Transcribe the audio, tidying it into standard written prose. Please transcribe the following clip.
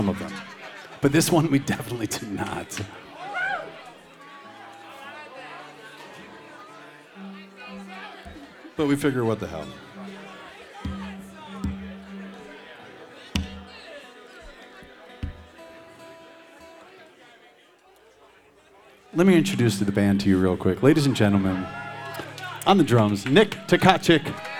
some of them. But this one we definitely did not. But we figure, what the hell? Let me introduce the band to you real quick. Ladies and gentlemen, on the drums, Nick Tkachuk.